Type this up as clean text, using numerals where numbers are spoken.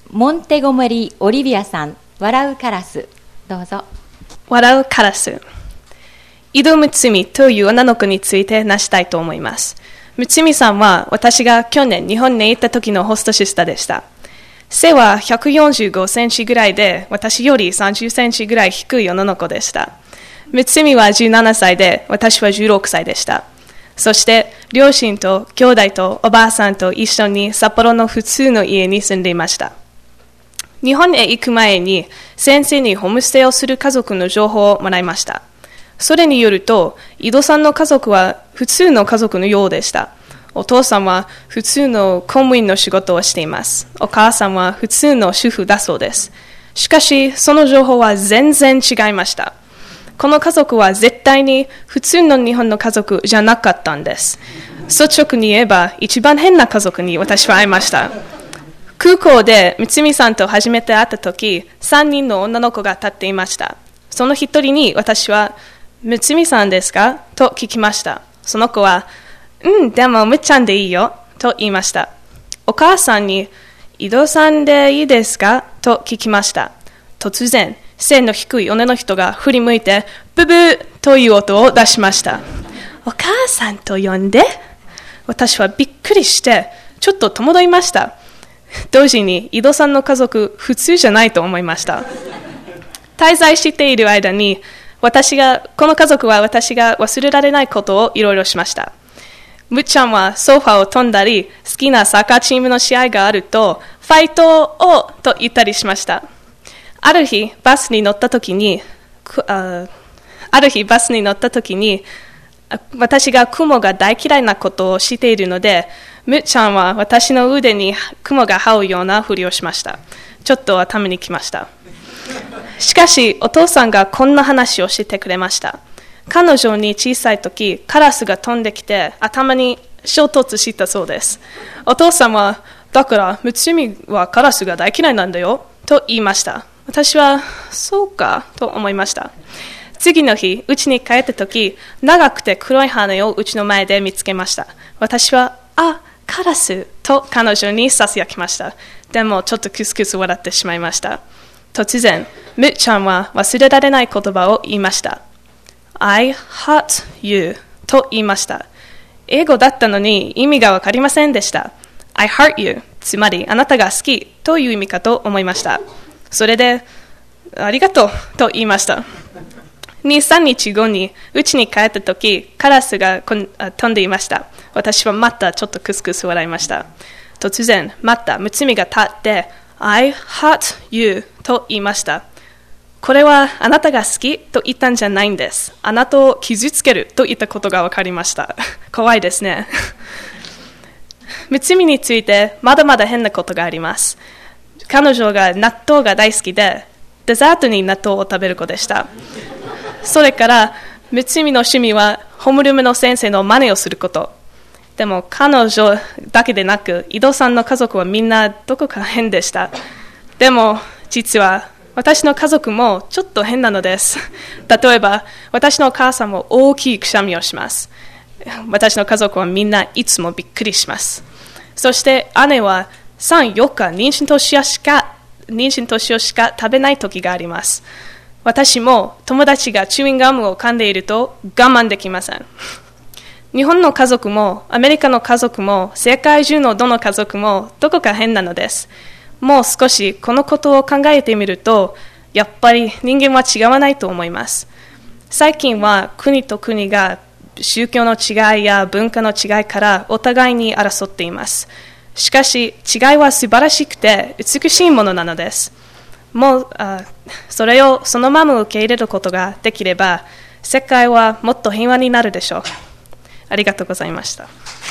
モンテゴメリー・オリビアさん、笑うカラス。どうぞ。 笑うカラス。井戸むつみという女の子について話したいと思います。むつみさんは私が去年日本に行った時のホストシスターでした。背は145センチぐらいで、私より30センチぐらい低い女の子でした。むつみは17歳で、私は16歳でした。そして、両親と兄弟とおばあさんと一緒に札幌の普通の家に住んでいました。日本へ行く前に、先生にホームステイをする家族の情報をもらいました。それによると、井戸さんの家族は普通の家族のようでした。お父さんは普通の公務員の仕事をしています。お母さんは普通の主婦だそうです。しかし、その情報は全然違いました。この家族は絶対に普通の日本の家族じゃなかったんです。率直に言えば、一番変な家族に私は会いました。空港でむつみさんと初めて会ったとき、3人の女の子が立っていました。その一人に私は、むつみさんですかと聞きました。その子は、でもむっちゃんでいいよと言いました。お母さんに、井戸さんでいいですかと聞きました。突然、背の低い女の人が振り向いて、ブブーという音を出しました。お母さんと呼んで？私はびっくりして、ちょっと戸惑いました。同時に、井戸さんの家族、普通じゃないと思いました。滞在している間に、この家族は私が忘れられないことをいろいろしました。むっちゃんはソファーを飛んだり、好きなサッカーチームの試合があると、ファイトをと言ったりしました。ある日、バスに乗った時に、私が雲が大嫌いなことをしているので、むっちゃんは私の腕に雲が這うようなふりをしました。ちょっと頭にきました。しかし、お父さんがこんな話をしてくれました。彼女に小さい時、カラスが飛んできて頭に衝突したそうです。お父さんは、だからむつみはカラスが大嫌いなんだよと言いました。私は、そうかと思いました。次の日、家に帰った時、長くて黒い羽を家の前で見つけました。私は、カラスと彼女にささやきました。でもちょっとクスクス笑ってしまいました。突然、むっちゃんは忘れられない言葉を言いました。I hurt you と言いました。英語だったのに意味がわかりませんでした。I hurt you つまりあなたが好きという意味かと思いました。それで、ありがとうと言いました。2、3日後に家に帰ったとき、カラスが飛んでいました。私はまたちょっとクスクス笑いました。突然、またむつみが立って、I hurt you と言いました。これはあなたが好きと言ったんじゃないんです。あなたを傷つけると言ったことが分かりました。怖いですね。むつみについてまだまだ変なことがあります。彼女が納豆が大好きで、デザートに納豆を食べる子でした。それから、むつみの趣味はホームルームの先生の真似をすること。でも彼女だけでなく、井戸さんの家族はみんなどこか変でした。でも実は私の家族もちょっと変なのです。例えば、私のお母さんも大きいくしゃみをします。私の家族はみんないつもびっくりします。そして姉は3、4日妊娠年をしか食べない時があります。私も友達がチューインガムを噛んでいると我慢できません。日本の家族もアメリカの家族も世界中のどの家族もどこか変なのです。もう少しこのことを考えてみると、やっぱり人間は違わないと思います。最近は国と国が宗教の違いや文化の違いからお互いに争っています。しかし違いは素晴らしくて美しいものなのです。それをそのまま受け入れることができれば、世界はもっと平和になるでしょう。ありがとうございました。